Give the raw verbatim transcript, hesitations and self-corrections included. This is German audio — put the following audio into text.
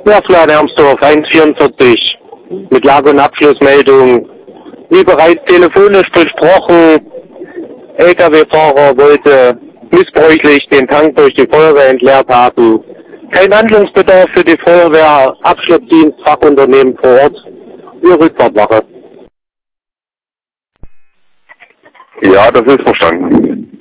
Ja, Florian Ermsdorf, eins vierundvierzig, mit Lage- und Abschlussmeldung. Wie bereits telefonisch besprochen, L K W-Fahrer wollte missbräuchlich den Tank durch die Feuerwehr entleert haben. Kein Handlungsbedarf für die Feuerwehr, Abschlussdienst, Fachunternehmen vor Ort, für Rückfahrtwache. Ja, das ist verstanden.